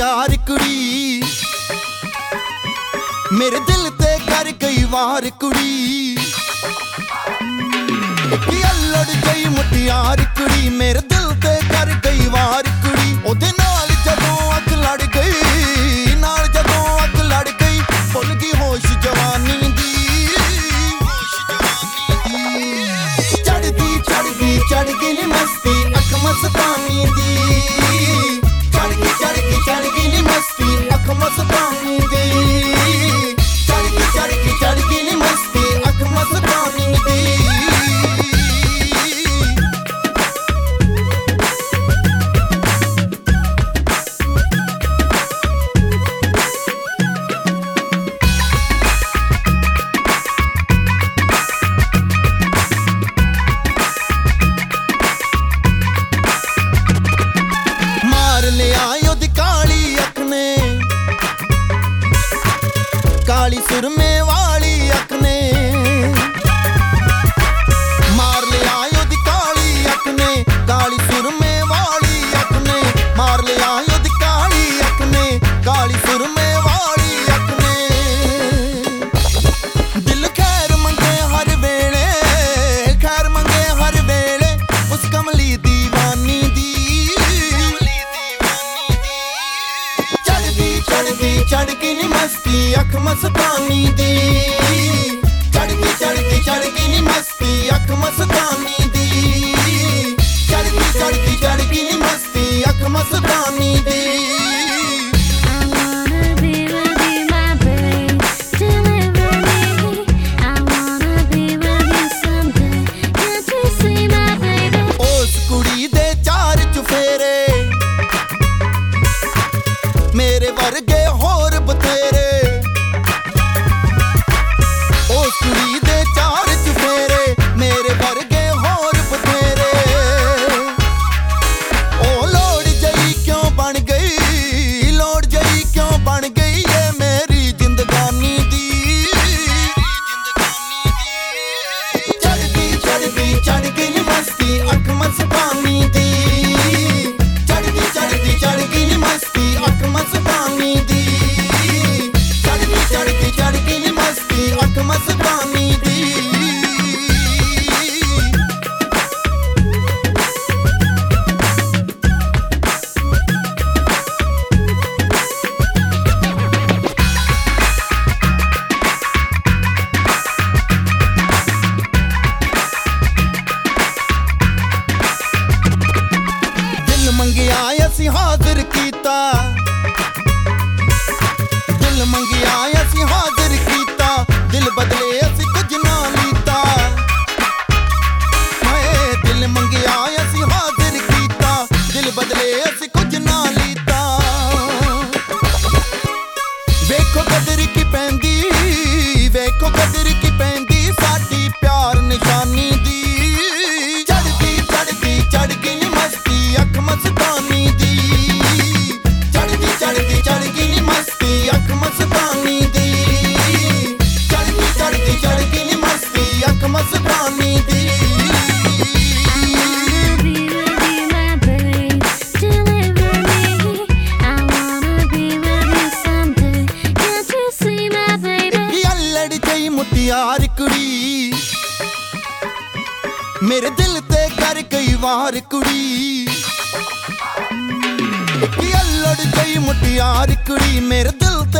मुटियार कुड़ी मेरे दिल ते कर कई वार कुड़ी लड़ गई मुटियार कुड़ी मेरे दिल ते कर कई वार कुड़ी ओदे नाल जदों अग लड़ गई नाल जदों अग लड़ गई भुल गई होश जवानी दी चढ़ गई मस्ती अख मस्तानी दी चढ़ गई मस्ती अख मस्तानी दी चढ़ गई मस्ती अख मस्तानी दी काली सुरमे वाली अख ने मार ले आयो दी काली अख ने काली सुरमे वाली अख ने मार ले आयो दी काली अख ने काली सुरमे वाली अख ने दिल खैर मंगे हर वेले खैर मंगे हर वेले उस कमली दीवानी दी चढ़ गई मस्ती अख मस्तानी दी चढ़ गई मस्ती अख मस्तानी दी चढ़ गई मस्ती अख मस्तानी दी उस कुड़ी दे चार चुफेरे मेरे वर्गे होर बतेरे उस कुड़ी दे चार चुफेरे मेरे वर्गे होर बतेरे ओ लोड़ जई क्यों बन गई लोड़ जई क्यों बन गई ये मेरी जिंदगानी दी चढ़ गई मस्ती अख मस्तानी दी चढ़ गई मस्ती अख मस्तानी दी चढ़ गई मस्ती अख मस्तानी दी दिल मंगिया असी हाजिर कीता दिल मंगिया असी हाजिर कीता दिल बदले असी कुछ ना लीता दिल मंगिया असी हाजिर कीता दिल बदले असी कुछ ना लीता वेखो कदर की पैंदी वेखो कदर की पैंदी साडी प्यार निशानी दी चढ़ गई मस्ती अख मस्तानी दी चढ़ गई मस्ती अख मस्तानी दी चढ़ गई मस्ती अख मस्तानी दी लड़ गई मुटियार कुड़ी मेरे दिल ते कर कई वार कुड़ी लड़ गई मुटियार कुड़ी मेरे दिल